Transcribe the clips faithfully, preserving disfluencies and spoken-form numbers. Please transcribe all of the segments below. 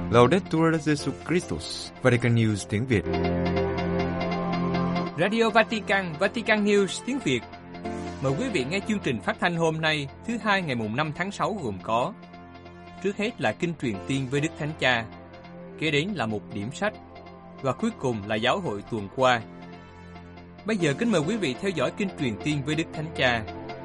Laudetur Jesus Christus, Vatican News tiếng Việt. Radio Vatican, Vatican News tiếng Việt. Mời quý vị nghe chương trình phát thanh hôm nay, thứ hai ngày mùng năm tháng sáu gồm có: trước hết là kinh truyền tiên với Đức Thánh Cha, kế đến là một điểm sách, và cuối cùng là giáo hội tuần qua. Bây giờ kính mời quý vị theo dõi kinh truyền tiên với Đức Thánh Cha.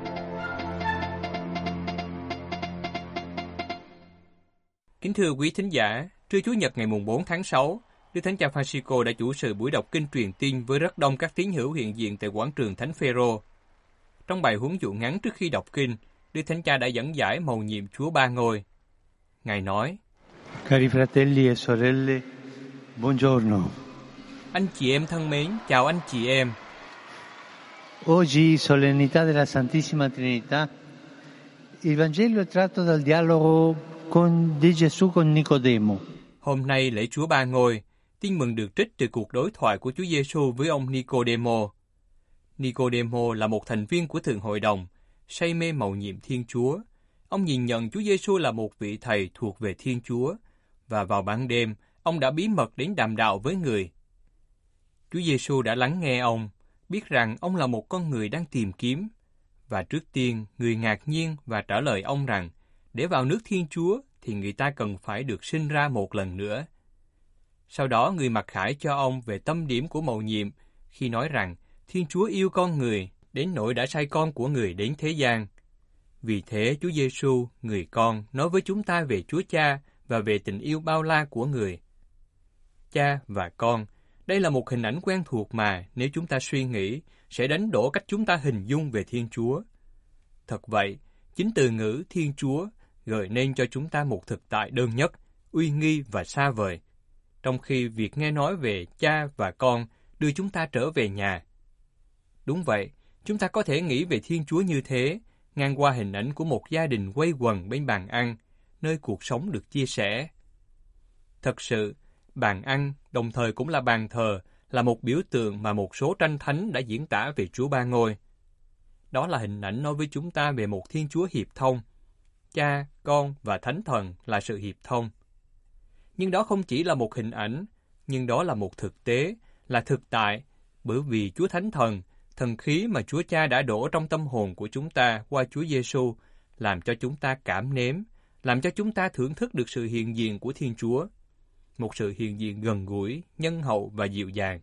Kính thưa quý thính giả, trưa Chủ nhật ngày mùng bốn tháng sáu, Đức Thánh Cha Francisco đã chủ sự buổi đọc kinh truyền tiên với rất đông các tín hữu hiện diện tại quảng trường Thánh Phêrô. Trong bài huấn dụ ngắn trước khi đọc kinh, Đức Thánh Cha đã dẫn giải mầu nhiệm Chúa Ba Ngôi. Ngài nói: Cari fratelli e sorelle, buongiorno. Anh chị em thân mến, chào anh chị em. Oggi, solennità della Santissima Trinità, il Vangelo è tratto dal dialogo con di Gesù con Nicodemo. Hôm nay lễ Chúa Ba Ngôi, tin mừng được trích từ cuộc đối thoại của Chúa Giêsu với ông Nicodemo. Nicodemo là một thành viên của Thượng Hội đồng, say mê mầu nhiệm Thiên Chúa. Ông nhìn nhận Chúa Giêsu là một vị thầy thuộc về Thiên Chúa, và vào ban đêm, ông đã bí mật đến đàm đạo với người. Chúa Giêsu đã lắng nghe ông, biết rằng ông là một con người đang tìm kiếm, và trước tiên người ngạc nhiên và trả lời ông rằng để vào nước Thiên Chúa thì người ta cần phải được sinh ra một lần nữa. Sau đó người mặc khải cho ông về tâm điểm của mầu nhiệm khi nói rằng Thiên Chúa yêu con người đến nỗi đã sai con của người đến thế gian. Vì thế Chúa Giêsu, người con, nói với chúng ta về Chúa Cha và về tình yêu bao la của người. Cha và con, đây là một hình ảnh quen thuộc mà nếu chúng ta suy nghĩ sẽ đánh đổ cách chúng ta hình dung về Thiên Chúa. Thật vậy, chính từ ngữ Thiên Chúa gợi nên cho chúng ta một thực tại đơn nhất, uy nghi và xa vời, trong khi việc nghe nói về cha và con đưa chúng ta trở về nhà. Đúng vậy, chúng ta có thể nghĩ về Thiên Chúa như thế, ngang qua hình ảnh của một gia đình quây quần bên bàn ăn, nơi cuộc sống được chia sẻ. Thật sự, bàn ăn đồng thời cũng là bàn thờ, là một biểu tượng mà một số tranh thánh đã diễn tả về Chúa Ba Ngôi. Đó là hình ảnh nói với chúng ta về một Thiên Chúa hiệp thông. Cha, Con và Thánh Thần là sự hiệp thông. Nhưng đó không chỉ là một hình ảnh, nhưng đó là một thực tế, là thực tại, bởi vì Chúa Thánh Thần, thần khí mà Chúa Cha đã đổ trong tâm hồn của chúng ta qua Chúa Giêsu, làm cho chúng ta cảm nếm, làm cho chúng ta thưởng thức được sự hiện diện của Thiên Chúa. Một sự hiện diện gần gũi, nhân hậu và dịu dàng.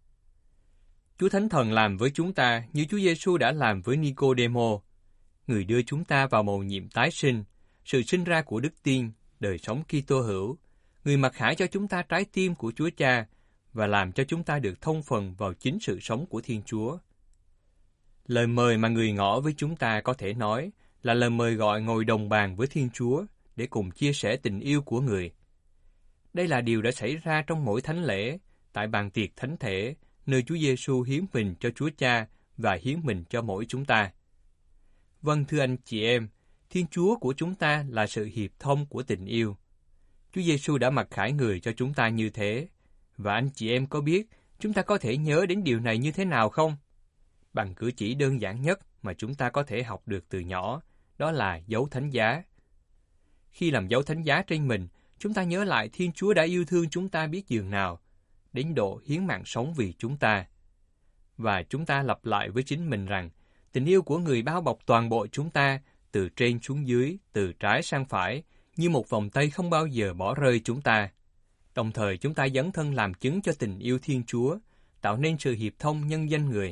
Chúa Thánh Thần làm với chúng ta như Chúa Giêsu đã làm với Nicodemo. Người đưa chúng ta vào mầu nhiệm tái sinh, sự sinh ra của Đức Tiên, đời sống Kitô hữu. Người mặc khải cho chúng ta trái tim của Chúa Cha và làm cho chúng ta được thông phần vào chính sự sống của Thiên Chúa. Lời mời mà người ngỏ với chúng ta có thể nói là lời mời gọi ngồi đồng bàn với Thiên Chúa để cùng chia sẻ tình yêu của người. Đây là điều đã xảy ra trong mỗi thánh lễ, tại bàn tiệc thánh thể, nơi Chúa Giêsu hiến mình cho Chúa Cha và hiến mình cho mỗi chúng ta. Vâng, thưa anh chị em, Thiên Chúa của chúng ta là sự hiệp thông của tình yêu. Chúa Giêsu đã mặc khải người cho chúng ta như thế, và anh chị em có biết chúng ta có thể nhớ đến điều này như thế nào không? Bằng cử chỉ đơn giản nhất mà chúng ta có thể học được từ nhỏ, đó là dấu thánh giá. Khi làm dấu thánh giá trên mình, chúng ta nhớ lại Thiên Chúa đã yêu thương chúng ta biết dường nào, đến độ hiến mạng sống vì chúng ta. Và chúng ta lặp lại với chính mình rằng, tình yêu của người bao bọc toàn bộ chúng ta, từ trên xuống dưới, từ trái sang phải, như một vòng tay không bao giờ bỏ rơi chúng ta. Đồng thời chúng ta dấn thân làm chứng cho tình yêu Thiên Chúa, tạo nên sự hiệp thông nhân danh người.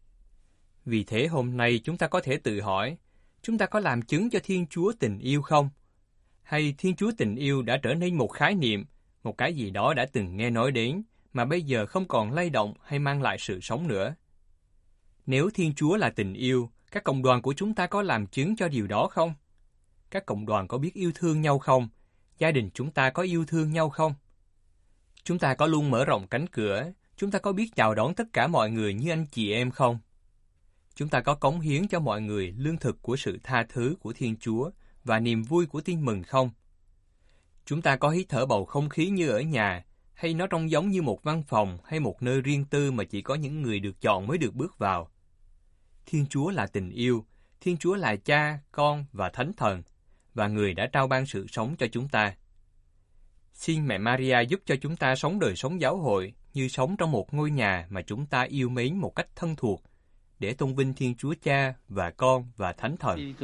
Vì thế hôm nay chúng ta có thể tự hỏi, chúng ta có làm chứng cho Thiên Chúa tình yêu không? Hay Thiên Chúa tình yêu đã trở nên một khái niệm, một cái gì đó đã từng nghe nói đến, mà bây giờ không còn lay động hay mang lại sự sống nữa? Nếu Thiên Chúa là tình yêu, các cộng đoàn của chúng ta có làm chứng cho điều đó không? Các cộng đoàn có biết yêu thương nhau không? Gia đình chúng ta có yêu thương nhau không? Chúng ta có luôn mở rộng cánh cửa, chúng ta có biết chào đón tất cả mọi người như anh chị em không? Chúng ta có cống hiến cho mọi người lương thực của sự tha thứ của Thiên Chúa và niềm vui của tin mừng không? Chúng ta có hít thở bầu không khí như ở nhà, hay nó trông giống như một văn phòng hay một nơi riêng tư mà chỉ có những người được chọn mới được bước vào? Thiên Chúa là tình yêu, Thiên Chúa là Cha, Con và Thánh Thần, và Người đã trao ban sự sống cho chúng ta. Xin Mẹ Maria giúp cho chúng ta sống đời sống giáo hội như sống trong một ngôi nhà mà chúng ta yêu mến một cách thân thuộc, để tôn vinh Thiên Chúa Cha và Con và Thánh Thần.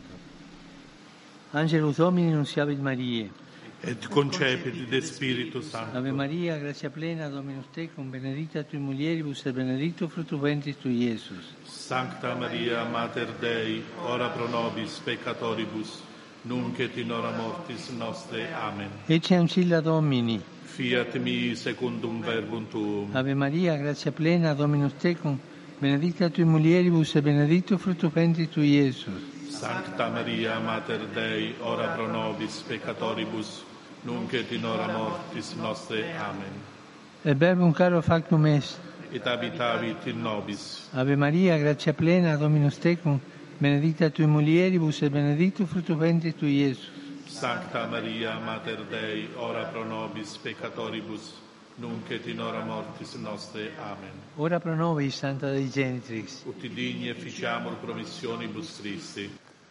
Angelus Domini nunciavit Mariae. Et concepit de Spiritu Sancto. Ave Maria, gratia plena, Dominus tecum, benedicta tui mulieribus et benedictus fructus ventris tui, Iesus. Sancta Maria, Mater Dei, ora pro nobis peccatoribus, nunc et in hora mortis nostre. Amen. Ecce ancilla Domini. Fiat mi secundum verbum tuum. Ave Maria, gratia plena, Dominus tecum, benedicta tui mulieribus et benedictus fructus ventris tui, Iesus. Sancta Maria, Mater Dei, ora pro nobis peccatoribus, nunc et in hora mortis nostre. Amen. Et verbum caro factum est. Et habitavit in nobis. Ave Maria, gratia plena, Dominus tecum, benedicta tui mulieribus et benedictus fructus ventris tui, Iesus. Sancta Maria, Mater Dei, ora pro nobis peccatoribus, nunc et in hora mortis nostre. Amen. Ora pro nobis, Santa Dei Genitrix. Ut digni efficiamur promissionibus Christi.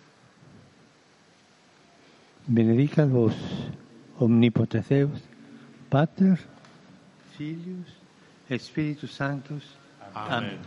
Benedicat vos, omnipotens Deus, Pater, Filius, et Spiritus Sanctus. Amen. Amen.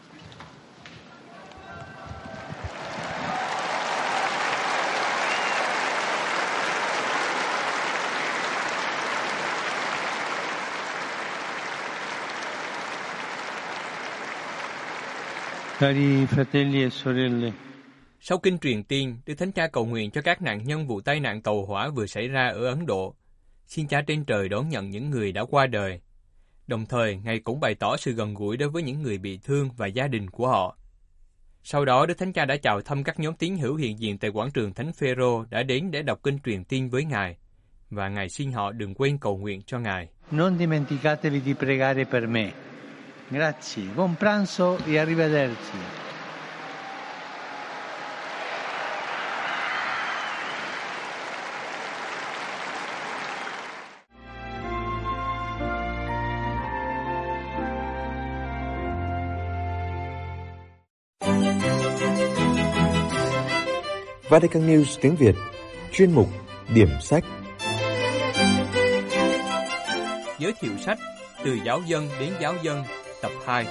Cari fratelli e sorelle, Sau kinh truyền tiên, Đức Thánh Cha cầu nguyện cho các nạn nhân vụ tai nạn tàu hỏa vừa xảy ra ở Ấn Độ. Xin Cha trên trời đón nhận những người đã qua đời. Đồng thời, Ngài cũng bày tỏ sự gần gũi đối với những người bị thương và gia đình của họ. Sau đó, Đức Thánh Cha đã chào thăm các nhóm tín hữu hiện diện tại quảng trường Thánh Phêrô đã đến để đọc kinh truyền tiên với Ngài, và Ngài xin họ đừng quên cầu nguyện cho Ngài. non dimenticatevi di pregare per me. Grazie, buon pranzo e arrivederci. Vatican News tiếng Việt, chuyên mục Điểm sách. Giới thiệu sách Từ giáo dân đến giáo dân, tập hai.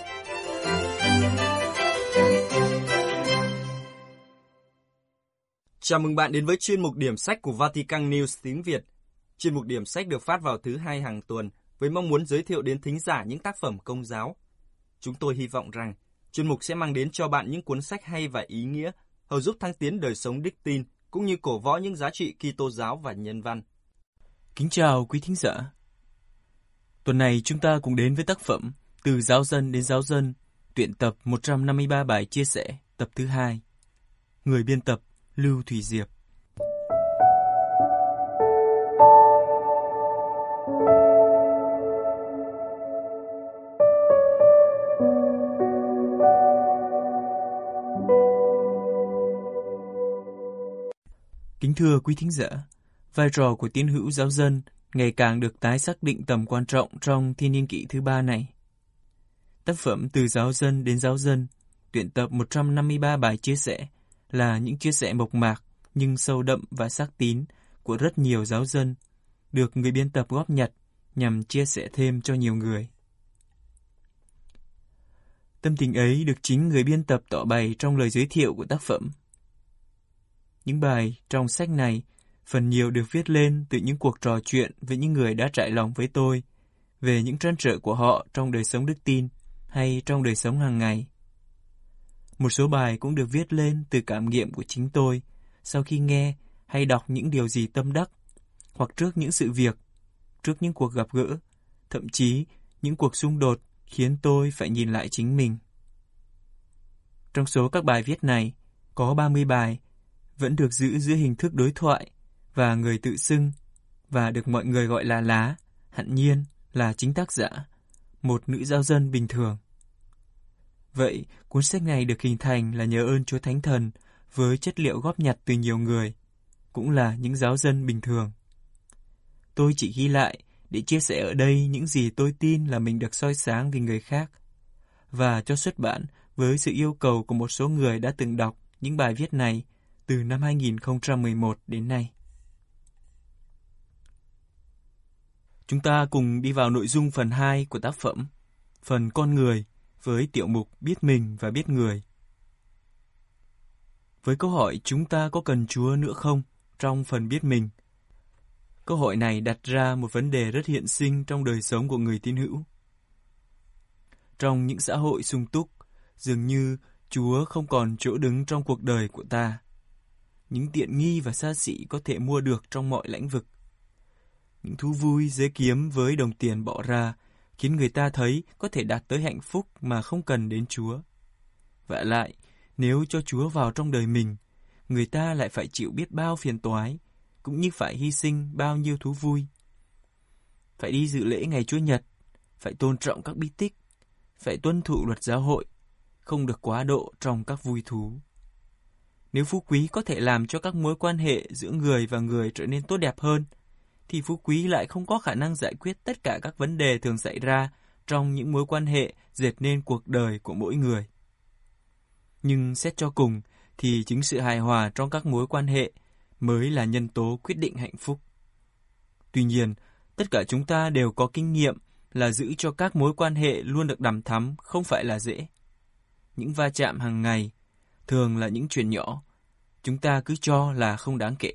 Chào mừng bạn đến với chuyên mục Điểm sách của Vatican News tiếng Việt. Chuyên mục Điểm sách được phát vào thứ hai hàng tuần với mong muốn giới thiệu đến thính giả những tác phẩm công giáo. Chúng tôi hy vọng rằng chuyên mục sẽ mang đến cho bạn những cuốn sách hay và ý nghĩa, hầu giúp thăng tiến đời sống đức tin, cũng như cổ võ những giá trị Kitô giáo và nhân văn. Kính chào quý thính giả. Tuần này chúng ta cùng đến với tác phẩm Từ giáo dân đến giáo dân, tuyển tập một trăm năm mươi ba bài chia sẻ, tập thứ hai. Người biên tập Lưu Thủy Diệp. Kính thưa quý thính giả, vai trò của tín hữu giáo dân ngày càng được tái xác định tầm quan trọng trong thiên niên kỷ thứ ba này. Tác phẩm Từ giáo dân đến giáo dân, tuyển tập một trăm năm mươi ba bài chia sẻ là những chia sẻ mộc mạc nhưng sâu đậm và xác tín của rất nhiều giáo dân, được người biên tập góp nhặt nhằm chia sẻ thêm cho nhiều người. Tâm tình ấy được chính người biên tập tỏ bày trong lời giới thiệu của tác phẩm. Những bài trong sách này phần nhiều được viết lên từ những cuộc trò chuyện với những người đã trải lòng với tôi về những trăn trở của họ trong đời sống đức tin hay trong đời sống hàng ngày. Một số bài cũng được viết lên từ cảm nghiệm của chính tôi sau khi nghe hay đọc những điều gì tâm đắc, hoặc trước những sự việc, trước những cuộc gặp gỡ, thậm chí những cuộc xung đột khiến tôi phải nhìn lại chính mình. Trong số các bài viết này, có ba mươi bài vẫn được giữ dưới hình thức đối thoại và người tự xưng, và được mọi người gọi là Lá, hẳn nhiên là chính tác giả, một nữ giáo dân bình thường. Vậy, cuốn sách này được hình thành là nhờ ơn Chúa Thánh Thần với chất liệu góp nhặt từ nhiều người, cũng là những giáo dân bình thường. Tôi chỉ ghi lại để chia sẻ ở đây những gì tôi tin là mình được soi sáng vì người khác, và cho xuất bản với sự yêu cầu của một số người đã từng đọc những bài viết này từ năm hai nghìn không trăm mười một đến nay. Chúng ta cùng đi vào nội dung phần hai của tác phẩm, phần con người, với tiểu mục biết mình và biết người. Với câu hỏi chúng ta có cần Chúa nữa không trong phần biết mình. Câu hỏi này đặt ra một vấn đề rất hiện sinh trong đời sống của người tín hữu. Trong những xã hội sung túc, dường như Chúa không còn chỗ đứng trong cuộc đời của ta. Những tiện nghi và xa xỉ có thể mua được trong mọi lĩnh vực. Những thú vui dễ kiếm với đồng tiền bỏ ra khiến người ta thấy có thể đạt tới hạnh phúc mà không cần đến Chúa. Vả lại, nếu cho Chúa vào trong đời mình, người ta lại phải chịu biết bao phiền toái, cũng như phải hy sinh bao nhiêu thú vui. Phải đi dự lễ ngày Chúa Nhật, phải tôn trọng các bí tích, phải tuân thủ luật giáo hội, không được quá độ trong các vui thú. Nếu phú quý có thể làm cho các mối quan hệ giữa người và người trở nên tốt đẹp hơn, thì phú quý lại không có khả năng giải quyết tất cả các vấn đề thường xảy ra trong những mối quan hệ dệt nên cuộc đời của mỗi người. Nhưng xét cho cùng thì chính sự hài hòa trong các mối quan hệ mới là nhân tố quyết định hạnh phúc. Tuy nhiên, tất cả chúng ta đều có kinh nghiệm là giữ cho các mối quan hệ luôn được đằm thắm không phải là dễ. Những va chạm hàng ngày, thường là những chuyện nhỏ, chúng ta cứ cho là không đáng kể.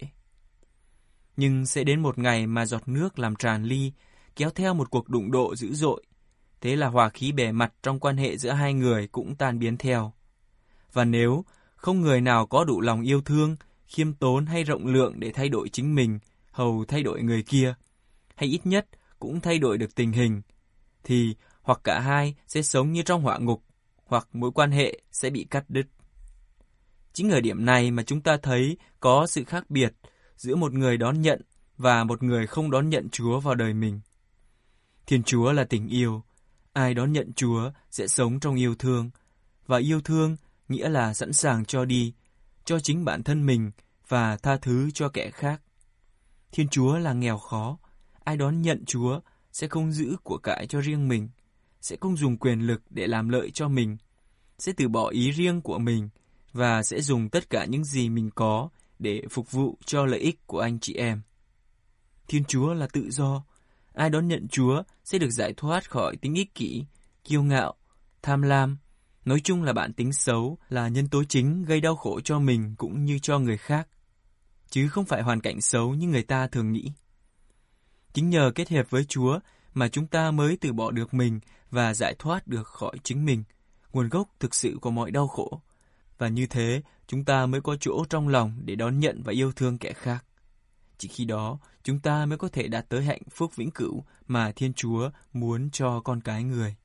Nhưng sẽ đến một ngày mà giọt nước làm tràn ly, kéo theo một cuộc đụng độ dữ dội. Thế là hòa khí bề mặt trong quan hệ giữa hai người cũng tan biến theo. Và nếu không người nào có đủ lòng yêu thương, khiêm tốn hay rộng lượng để thay đổi chính mình, hầu thay đổi người kia, hay ít nhất cũng thay đổi được tình hình, thì hoặc cả hai sẽ sống như trong hỏa ngục, hoặc mối quan hệ sẽ bị cắt đứt. Chính ở điểm này mà chúng ta thấy có sự khác biệt giữa một người đón nhận và một người không đón nhận Chúa vào đời mình. Thiên Chúa là tình yêu, ai đón nhận Chúa sẽ sống trong yêu thương, và yêu thương nghĩa là sẵn sàng cho đi, cho chính bản thân mình và tha thứ cho kẻ khác. Thiên Chúa là nghèo khó, ai đón nhận Chúa sẽ không giữ của cải cho riêng mình, sẽ không dùng quyền lực để làm lợi cho mình, sẽ từ bỏ ý riêng của mình và sẽ dùng tất cả những gì mình có để phục vụ cho lợi ích của anh chị em. Thiên Chúa là tự do, ai đón nhận Chúa sẽ được giải thoát khỏi tính ích kỷ, kiêu ngạo, tham lam. Nói chung là bản tính xấu là nhân tố chính gây đau khổ cho mình cũng như cho người khác, chứ không phải hoàn cảnh xấu như người ta thường nghĩ. Chính nhờ kết hợp với Chúa mà chúng ta mới từ bỏ được mình và giải thoát được khỏi chính mình, nguồn gốc thực sự của mọi đau khổ. Và như thế, chúng ta mới có chỗ trong lòng để đón nhận và yêu thương kẻ khác. Chỉ khi đó, chúng ta mới có thể đạt tới hạnh phúc vĩnh cửu mà Thiên Chúa muốn cho con cái người.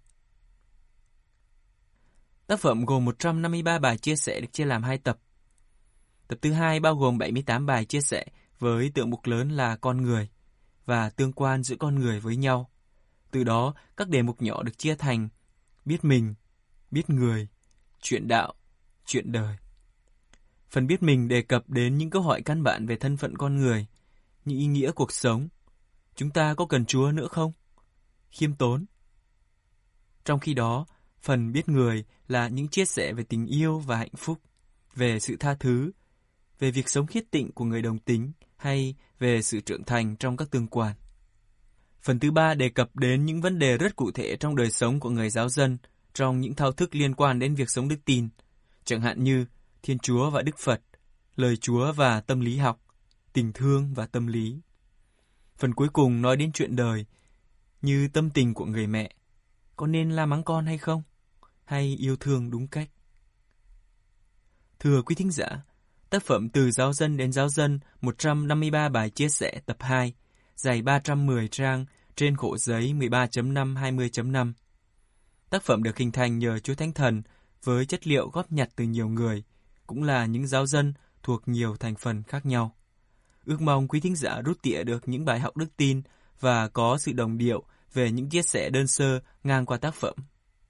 Tác phẩm gồm một trăm năm mươi ba bài chia sẻ được chia làm hai tập. Tập thứ hai bao gồm bảy mươi tám bài chia sẻ với tượng mục lớn là con người và tương quan giữa con người với nhau. Từ đó, các đề mục nhỏ được chia thành biết mình, biết người, chuyện đạo, chuyện đời. Phần biết mình đề cập đến những câu hỏi căn bản về thân phận con người, những ý nghĩa cuộc sống. Chúng ta có cần Chúa nữa không? Khiêm tốn. Trong khi đó, phần biết người là những chia sẻ về tình yêu và hạnh phúc, về sự tha thứ, về việc sống khiết tịnh của người đồng tính hay về sự trưởng thành trong các tương quan. Phần thứ ba đề cập đến những vấn đề rất cụ thể trong đời sống của người giáo dân, trong những thao thức liên quan đến việc sống đức tin, chẳng hạn như Thiên Chúa và Đức Phật, lời Chúa và tâm lý học, tình thương và tâm lý. Phần cuối cùng nói đến chuyện đời, như tâm tình của người mẹ, có nên la mắng con hay không, hay yêu thương đúng cách. Thưa quý thính giả, tác phẩm Từ Giáo Dân đến Giáo Dân, một trăm năm mươi ba bài chia sẻ tập hai, dày ba trăm mười trang, trên khổ giấy mười ba chấm năm hai mươi chấm năm. Tác phẩm được hình thành nhờ Chúa Thánh Thần với chất liệu góp nhặt từ nhiều người, cũng là những giáo dân thuộc nhiều thành phần khác nhau. Ước mong quý thính giả rút tỉa được những bài học đức tin và có sự đồng điệu về những chia sẻ đơn sơ ngang qua tác phẩm.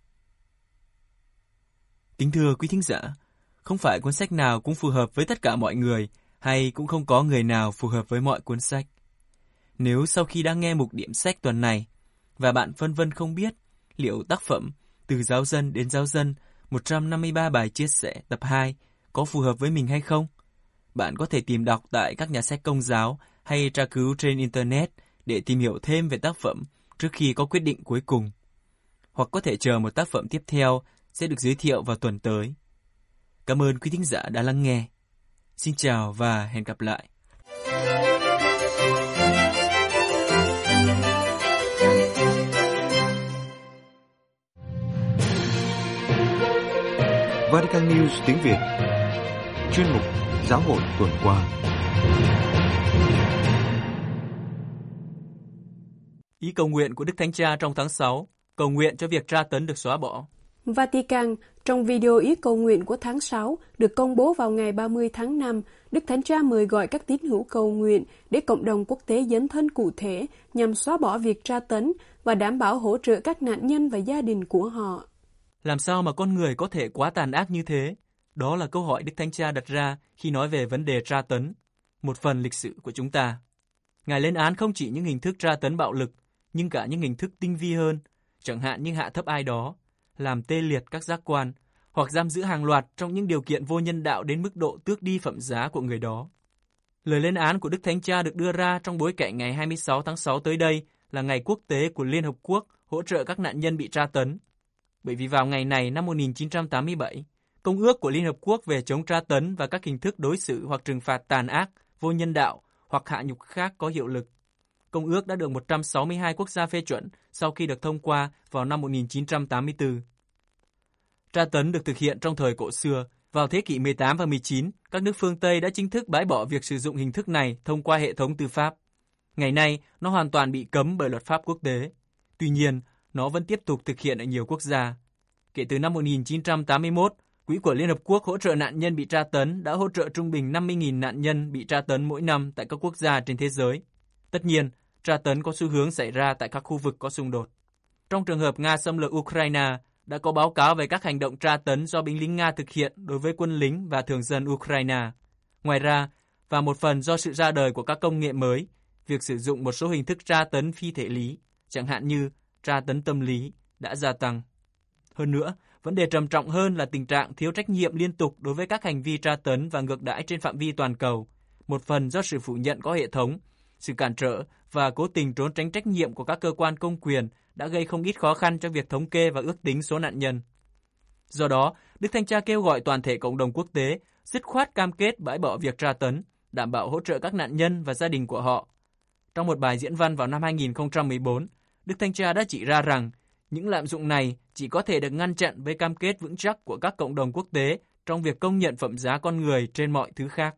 Kính thưa quý thính giả, không phải cuốn sách nào cũng phù hợp với tất cả mọi người, hay cũng không có người nào phù hợp với mọi cuốn sách. Nếu sau khi đã nghe mục điểm sách tuần này, và bạn phân vân không biết liệu tác phẩm Từ Giáo Dân đến Giáo Dân, một trăm năm mươi ba bài chia sẻ tập hai có phù hợp với mình hay không, bạn có thể tìm đọc tại các nhà sách Công giáo hay tra cứu trên Internet để tìm hiểu thêm về tác phẩm trước khi có quyết định cuối cùng. Hoặc có thể chờ một tác phẩm tiếp theo sẽ được giới thiệu vào tuần tới. Cảm ơn quý thính giả đã lắng nghe. Xin chào và hẹn gặp lại. Vatican News tiếng Việt. Chuyên mục Giáo hội tuần qua. Ý cầu nguyện của Đức Thánh Cha trong tháng sáu, cầu nguyện cho việc tra tấn được xóa bỏ. Vatican, trong video ý cầu nguyện của tháng sáu được công bố vào ngày ba mươi tháng năm, Đức Thánh Cha mời gọi các tín hữu cầu nguyện để cộng đồng quốc tế dấn thân cụ thể nhằm xóa bỏ việc tra tấn và đảm bảo hỗ trợ các nạn nhân và gia đình của họ. Làm sao mà con người có thể quá tàn ác như thế? Đó là câu hỏi Đức Thánh Cha đặt ra khi nói về vấn đề tra tấn, một phần lịch sử của chúng ta. Ngài lên án không chỉ những hình thức tra tấn bạo lực, nhưng cả những hình thức tinh vi hơn, chẳng hạn như hạ thấp ai đó, làm tê liệt các giác quan, hoặc giam giữ hàng loạt trong những điều kiện vô nhân đạo đến mức độ tước đi phẩm giá của người đó. Lời lên án của Đức Thánh Cha được đưa ra trong bối cảnh ngày hai mươi sáu tháng sáu tới đây là ngày quốc tế của Liên Hợp Quốc hỗ trợ các nạn nhân bị tra tấn. Bởi vì vào ngày này năm một nghìn chín trăm tám mươi bảy, Công ước của Liên Hợp Quốc về chống tra tấn và các hình thức đối xử hoặc trừng phạt tàn ác, vô nhân đạo hoặc hạ nhục khác có hiệu lực. Công ước đã được một trăm sáu mươi hai quốc gia phê chuẩn sau khi được thông qua vào năm một nghìn chín trăm tám mươi tư. Tra tấn được thực hiện trong thời cổ xưa. Vào thế kỷ mười tám và mười chín, các nước phương Tây đã chính thức bãi bỏ việc sử dụng hình thức này thông qua hệ thống tư pháp. Ngày nay, nó hoàn toàn bị cấm bởi luật pháp quốc tế. Tuy nhiên, nó vẫn tiếp tục thực hiện ở nhiều quốc gia. Kể từ năm một nghìn chín trăm tám mươi mốt, Quỹ của Liên Hợp Quốc hỗ trợ nạn nhân bị tra tấn đã hỗ trợ trung bình năm mươi nghìn nạn nhân bị tra tấn mỗi năm tại các quốc gia trên thế giới. Tất nhiên, tra tấn có xu hướng xảy ra tại các khu vực có xung đột. Trong trường hợp Nga xâm lược Ukraine, đã có báo cáo về các hành động tra tấn do binh lính Nga thực hiện đối với quân lính và thường dân Ukraine. Ngoài ra, và một phần do sự ra đời của các công nghệ mới, việc sử dụng một số hình thức tra tấn phi thể lý, chẳng hạn như tra tấn tâm lý, đã gia tăng. Hơn nữa, vấn đề trầm trọng hơn là tình trạng thiếu trách nhiệm liên tục đối với các hành vi tra tấn và ngược đãi trên phạm vi toàn cầu, một phần do sự phủ nhận có hệ thống, sự cản trở và cố tình trốn tránh trách nhiệm của các cơ quan công quyền đã gây không ít khó khăn cho việc thống kê và ước tính số nạn nhân. Do đó, Đức Thánh Cha kêu gọi toàn thể cộng đồng quốc tế dứt khoát cam kết bãi bỏ việc tra tấn, đảm bảo hỗ trợ các nạn nhân và gia đình của họ. Trong một bài diễn văn vào năm hai nghìn không trăm mười bốn, Đức Thánh Cha đã chỉ ra rằng những lạm dụng này chỉ có thể được ngăn chặn với cam kết vững chắc của các cộng đồng quốc tế trong việc công nhận phẩm giá con người trên mọi thứ khác.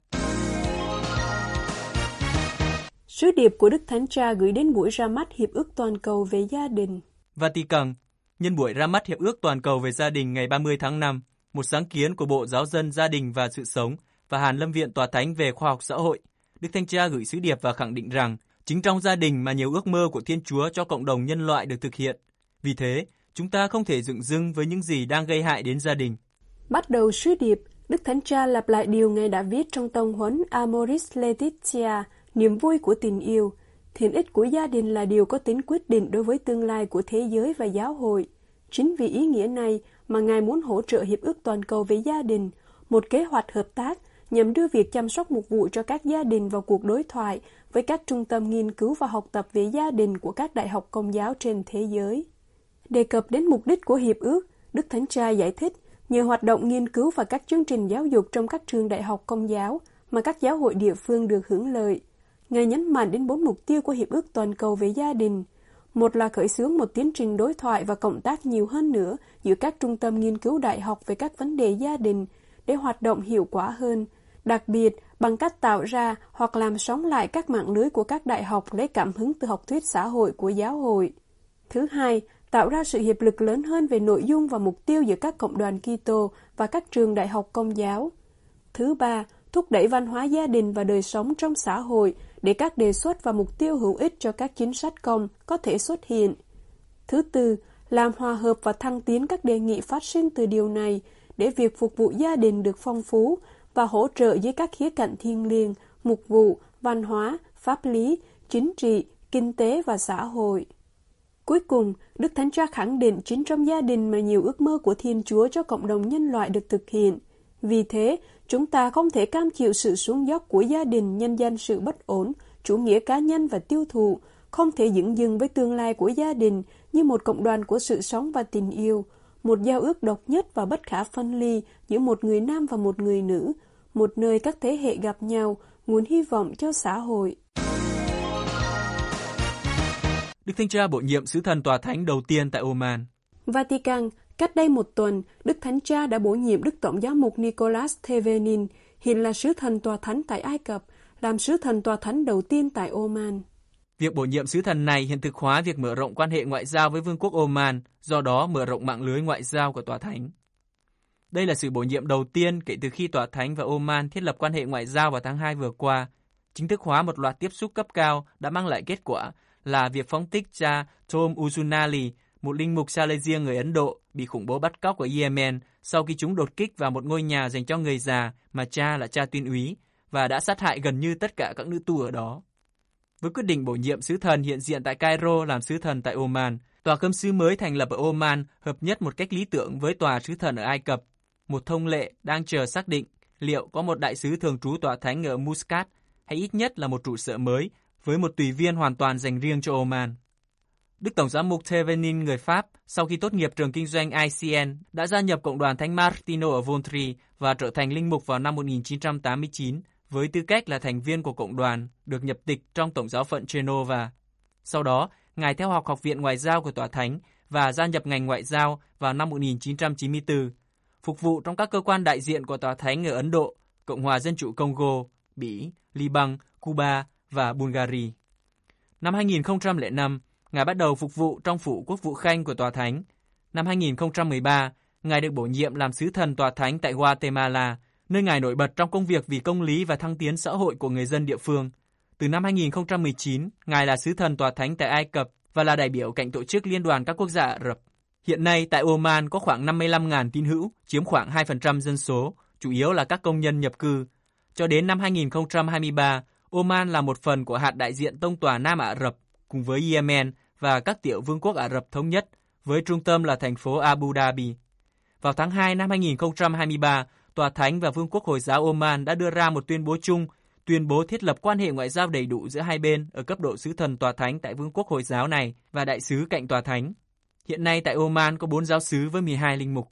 Sứ điệp của Đức Thánh Cha gửi đến buổi ra mắt Hiệp ước Toàn cầu về gia đình. Vatican, nhân buổi ra mắt Hiệp ước Toàn cầu về gia đình ngày ba mươi tháng năm, một sáng kiến của Bộ Giáo dân Gia đình và Sự sống và Hàn Lâm Viện Tòa Thánh về Khoa học Xã hội, Đức Thánh Cha gửi sứ điệp và khẳng định rằng chính trong gia đình mà nhiều ước mơ của Thiên Chúa cho cộng đồng nhân loại được thực hiện. Vì thế, chúng ta không thể dửng dưng với những gì đang gây hại đến gia đình. Bắt đầu sứ điệp, Đức Thánh Cha lặp lại điều Ngài đã viết trong tông huấn Amoris Laetitia, niềm vui của tình yêu. Thiện ích của gia đình là điều có tính quyết định đối với tương lai của thế giới và giáo hội. Chính vì ý nghĩa này mà Ngài muốn hỗ trợ Hiệp ước Toàn cầu về gia đình, một kế hoạch hợp tác nhằm đưa việc chăm sóc mục vụ cho các gia đình vào cuộc đối thoại với các trung tâm nghiên cứu và học tập về gia đình của các đại học công giáo trên thế giới. Đề cập đến mục đích của Hiệp ước, Đức Thánh Cha giải thích nhờ hoạt động nghiên cứu và các chương trình giáo dục trong các trường đại học công giáo mà các giáo hội địa phương được hưởng lợi. Ngài nhấn mạnh đến bốn mục tiêu của Hiệp ước Toàn cầu về gia đình. Một là khởi xướng một tiến trình đối thoại và cộng tác nhiều hơn nữa giữa các trung tâm nghiên cứu đại học về các vấn đề gia đình để hoạt động hiệu quả hơn, đặc biệt bằng cách tạo ra hoặc làm sống lại các mạng lưới của các đại học lấy cảm hứng từ học thuyết xã hội của giáo hội. Thứ hai, tạo ra sự hiệp lực lớn hơn về nội dung và mục tiêu giữa các cộng đoàn Kitô và các trường đại học công giáo. Thứ ba, thúc đẩy văn hóa gia đình và đời sống trong xã hội để các đề xuất và mục tiêu hữu ích cho các chính sách công có thể xuất hiện. Thứ tư, làm hòa hợp và thăng tiến các đề nghị phát sinh từ điều này để việc phục vụ gia đình được phong phú và hỗ trợ dưới các khía cạnh thiêng liêng, mục vụ, văn hóa, pháp lý, chính trị, kinh tế và xã hội. Cuối cùng, Đức Thánh Cha khẳng định chính trong gia đình mà nhiều ước mơ của Thiên Chúa cho cộng đồng nhân loại được thực hiện. Vì thế, chúng ta không thể cam chịu sự xuống dốc của gia đình nhân danh sự bất ổn, chủ nghĩa cá nhân và tiêu thụ, không thể dửng dưng với tương lai của gia đình như một cộng đoàn của sự sống và tình yêu, một giao ước độc nhất và bất khả phân ly giữa một người nam và một người nữ, một nơi các thế hệ gặp nhau, nguồn hy vọng cho xã hội. Đức Thánh Cha bổ nhiệm sứ thần tòa thánh đầu tiên tại Oman. Vatican, cách đây một tuần, Đức Thánh Cha đã bổ nhiệm Đức Tổng giáo mục Nicholas Thevenin, hiện là sứ thần tòa thánh tại Ai Cập, làm sứ thần tòa thánh đầu tiên tại Oman. Việc bổ nhiệm sứ thần này hiện thực hóa việc mở rộng quan hệ ngoại giao với Vương quốc Oman, do đó mở rộng mạng lưới ngoại giao của tòa thánh. Đây là sự bổ nhiệm đầu tiên kể từ khi tòa thánh và Oman thiết lập quan hệ ngoại giao vào tháng hai vừa qua, chính thức hóa một loạt tiếp xúc cấp cao đã mang lại kết quả là việc phóng thích cha Tom Uzunali, một linh mục Salesian người Ấn Độ, bị khủng bố bắt cóc ở Yemen sau khi chúng đột kích vào một ngôi nhà dành cho người già mà cha là cha tuyên úy và đã sát hại gần như tất cả các nữ tu ở đó. Với quyết định bổ nhiệm sứ thần hiện diện tại Cairo làm sứ thần tại Oman, tòa khâm sứ mới thành lập ở Oman hợp nhất một cách lý tưởng với tòa sứ thần ở Ai Cập. Một thông lệ đang chờ xác định liệu có một đại sứ thường trú tòa thánh ở Muscat hay ít nhất là một trụ sở mới với một tùy viên hoàn toàn dành riêng cho Oman. Đức Tổng giám mục Thevenin người Pháp sau khi tốt nghiệp trường kinh doanh I C N đã gia nhập cộng đoàn Thánh Martino ở Vontry và trở thành linh mục vào năm một nghìn chín trăm tám mươi chín với tư cách là thành viên của cộng đoàn được nhập tịch trong Tổng giáo phận Genova. Sau đó, Ngài theo học Học viện Ngoại giao của Tòa Thánh và gia nhập ngành ngoại giao vào năm một nghìn chín trăm chín mươi tư, phục vụ trong các cơ quan đại diện của Tòa Thánh ở Ấn Độ, Cộng hòa Dân chủ Congo, Bỉ, Liban, Cuba và Bulgaria. Năm hai nghìn không trăm lẻ năm, Ngài bắt đầu phục vụ trong phủ Quốc vụ Khanh của Tòa Thánh. Năm hai nghìn không trăm mười ba, Ngài được bổ nhiệm làm sứ thần Tòa Thánh tại Guatemala, nơi Ngài nổi bật trong công việc vì công lý và thăng tiến xã hội của người dân địa phương. Từ năm hai nghìn không trăm mười chín, Ngài là sứ thần Tòa Thánh tại Ai Cập và là đại biểu cạnh tổ chức Liên đoàn các quốc gia Ả Rập. Hiện nay tại Oman có khoảng năm mươi lăm nghìn tín hữu, chiếm khoảng hai phần trăm dân số, chủ yếu là các công nhân nhập cư. Cho đến năm hai nghìn không trăm hai mươi ba, Oman là một phần của hạt đại diện Tông tòa Nam Ả Rập cùng với Yemen và các tiểu vương quốc Ả Rập thống nhất, với trung tâm là thành phố Abu Dhabi. Vào tháng hai năm hai nghìn không trăm hai mươi ba, Tòa Thánh và Vương quốc Hồi giáo Oman đã đưa ra một tuyên bố chung, tuyên bố thiết lập quan hệ ngoại giao đầy đủ giữa hai bên ở cấp độ sứ thần Tòa Thánh tại Vương quốc Hồi giáo này và đại sứ cạnh Tòa Thánh. Hiện nay tại Oman có bốn giáo sứ với mười hai linh mục.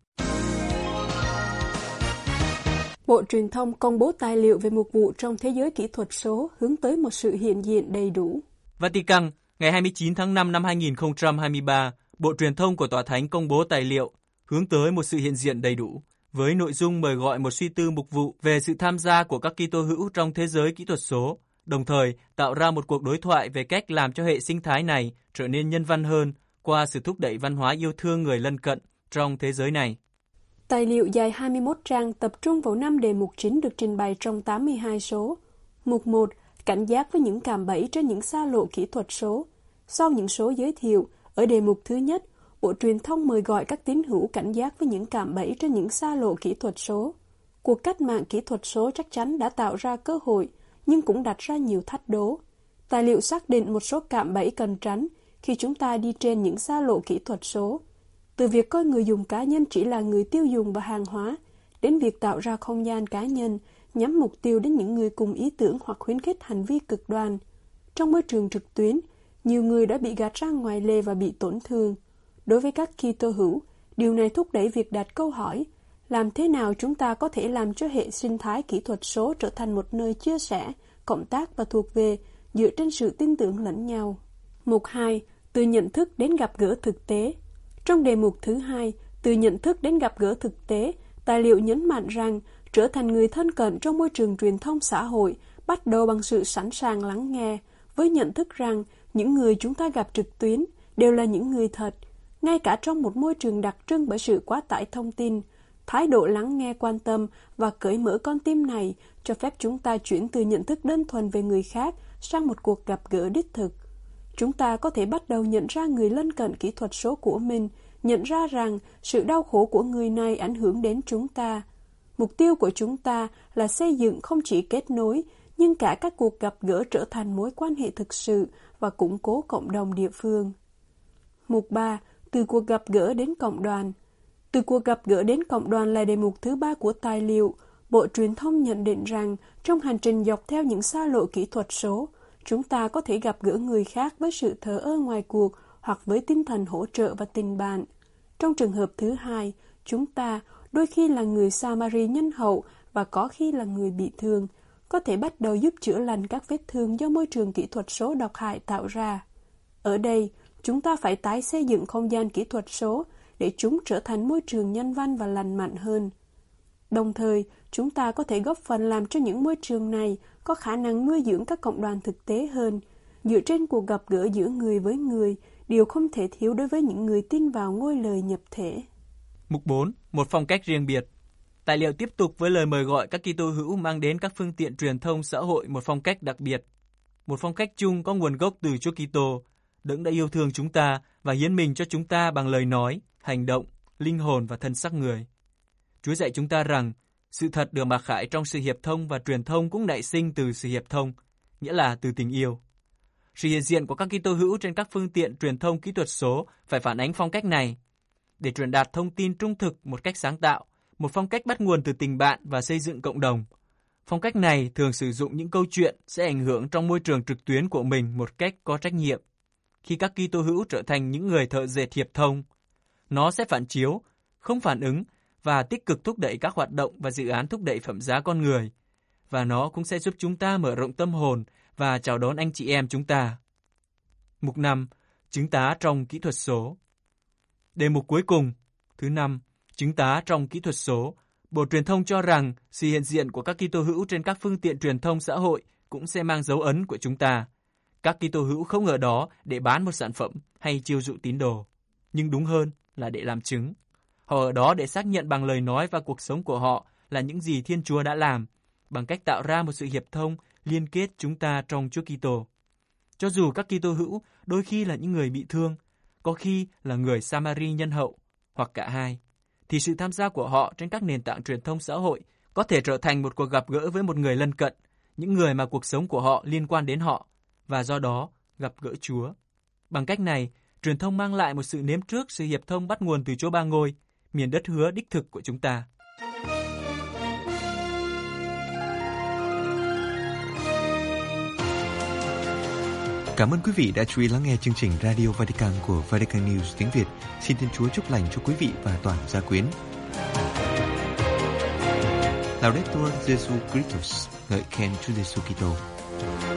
Bộ Truyền thông công bố tài liệu về mục vụ trong thế giới kỹ thuật số hướng tới một sự hiện diện đầy đủ. Vatican, ngày hai mươi chín tháng năm năm hai nghìn không trăm hai mươi ba, Bộ Truyền thông của Tòa Thánh công bố tài liệu hướng tới một sự hiện diện đầy đủ, với nội dung mời gọi một suy tư mục vụ về sự tham gia của các Kitô hữu trong thế giới kỹ thuật số, đồng thời tạo ra một cuộc đối thoại về cách làm cho hệ sinh thái này trở nên nhân văn hơn qua sự thúc đẩy văn hóa yêu thương người lân cận trong thế giới này. Tài liệu dài hai mươi mốt trang tập trung vào năm đề mục chính được trình bày trong tám mươi hai số. Mục một, cảnh giác với những cạm bẫy trên những xa lộ kỹ thuật số. Sau những số giới thiệu, ở đề mục thứ nhất, Bộ Truyền thông mời gọi các tín hữu cảnh giác với những cạm bẫy trên những xa lộ kỹ thuật số. Cuộc cách mạng kỹ thuật số chắc chắn đã tạo ra cơ hội, nhưng cũng đặt ra nhiều thách đố. Tài liệu xác định một số cạm bẫy cần tránh khi chúng ta đi trên những xa lộ kỹ thuật số. Từ việc coi người dùng cá nhân chỉ là người tiêu dùng và hàng hóa, đến việc tạo ra không gian cá nhân, nhắm mục tiêu đến những người cùng ý tưởng hoặc khuyến khích hành vi cực đoan. Trong môi trường trực tuyến, nhiều người đã bị gạt ra ngoài lề và bị tổn thương. Đối với các Kitô hữu, điều này thúc đẩy việc đặt câu hỏi, làm thế nào chúng ta có thể làm cho hệ sinh thái kỹ thuật số trở thành một nơi chia sẻ, cộng tác và thuộc về dựa trên sự tin tưởng lẫn nhau. Mục hai, từ nhận thức đến gặp gỡ thực tế. Trong đề mục thứ hai, từ nhận thức đến gặp gỡ thực tế, tài liệu nhấn mạnh rằng trở thành người thân cận trong môi trường truyền thông xã hội bắt đầu bằng sự sẵn sàng lắng nghe, với nhận thức rằng những người chúng ta gặp trực tuyến đều là những người thật, ngay cả trong một môi trường đặc trưng bởi sự quá tải thông tin. Thái độ lắng nghe quan tâm và cởi mở con tim này cho phép chúng ta chuyển từ nhận thức đơn thuần về người khác sang một cuộc gặp gỡ đích thực. Chúng ta có thể bắt đầu nhận ra người lân cận kỹ thuật số của mình, nhận ra rằng sự đau khổ của người này ảnh hưởng đến chúng ta. Mục tiêu của chúng ta là xây dựng không chỉ kết nối, nhưng cả các cuộc gặp gỡ trở thành mối quan hệ thực sự và củng cố cộng đồng địa phương. Mục ba, từ cuộc gặp gỡ đến cộng đoàn. Từ cuộc gặp gỡ đến cộng đoàn là đề mục thứ ba của tài liệu. Bộ Truyền thông nhận định rằng trong hành trình dọc theo những xa lộ kỹ thuật số, chúng ta có thể gặp gỡ người khác với sự thờ ơ ngoài cuộc hoặc với tinh thần hỗ trợ và tình bạn. Trong trường hợp thứ hai, chúng ta đôi khi là người Samari nhân hậu và có khi là người bị thương, có thể bắt đầu giúp chữa lành các vết thương do môi trường kỹ thuật số độc hại tạo ra. Ở đây, chúng ta phải tái xây dựng không gian kỹ thuật số để chúng trở thành môi trường nhân văn và lành mạnh hơn. Đồng thời, chúng ta có thể góp phần làm cho những môi trường này có khả năng nuôi dưỡng các cộng đoàn thực tế hơn, dựa trên cuộc gặp gỡ giữa người với người, điều không thể thiếu đối với những người tin vào ngôi lời nhập thể. Mục bốn. Một phong cách riêng biệt. Tài liệu tiếp tục với lời mời gọi các Kitô hữu mang đến các phương tiện truyền thông xã hội một phong cách đặc biệt. Một phong cách chung có nguồn gốc từ Chúa Kitô, Đấng đã yêu thương chúng ta và hiến mình cho chúng ta bằng lời nói, hành động, linh hồn và thân xác người. Chúa dạy chúng ta rằng sự thật được mặc khải trong sự hiệp thông và truyền thông cũng nảy sinh từ sự hiệp thông, nghĩa là từ tình yêu. Sự hiện diện của các Kitô hữu trên các phương tiện truyền thông kỹ thuật số phải phản ánh phong cách này. Để truyền đạt thông tin trung thực một cách sáng tạo, một phong cách bắt nguồn từ tình bạn và xây dựng cộng đồng. Phong cách này thường sử dụng những câu chuyện sẽ ảnh hưởng trong môi trường trực tuyến của mình một cách có trách nhiệm. Khi các Kitô hữu trở thành những người thợ dệt hiệp thông, nó sẽ phản chiếu, không phản ứng và tích cực thúc đẩy các hoạt động và dự án thúc đẩy phẩm giá con người. Và nó cũng sẽ giúp chúng ta mở rộng tâm hồn và chào đón anh chị em chúng ta. Mục năm. Chứng tá trong kỹ thuật số. Đề mục cuối cùng. Thứ năm. Chứng tá trong kỹ thuật số. Bộ Truyền thông cho rằng sự hiện diện của các Kitô hữu trên các phương tiện truyền thông xã hội cũng sẽ mang dấu ấn của chúng ta. Các Kitô hữu không ở đó để bán một sản phẩm hay chiêu dụ tín đồ, nhưng đúng hơn là để làm chứng. Họ ở đó để xác nhận bằng lời nói và cuộc sống của họ là những gì Thiên Chúa đã làm, bằng cách tạo ra một sự hiệp thông liên kết chúng ta trong Chúa Kitô. Cho dù các Kitô hữu đôi khi là những người bị thương, có khi là người Samari nhân hậu, hoặc cả hai, thì sự tham gia của họ trên các nền tảng truyền thông xã hội có thể trở thành một cuộc gặp gỡ với một người lân cận, những người mà cuộc sống của họ liên quan đến họ, và do đó gặp gỡ Chúa. Bằng cách này, truyền thông mang lại một sự nếm trước sự hiệp thông bắt nguồn từ Chúa Ba Ngôi, miền đất hứa đích thực của chúng ta. Cảm ơn quý vị đã chú ý lắng nghe chương trình Radio Vatican của Vatican News tiếng Việt. Xin Thiên Chúa chúc lành cho quý vị và toàn gia quyến. Laudetur Jesu Christus, ngợi khen Chúa Giêsu Kitô.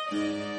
Thank you.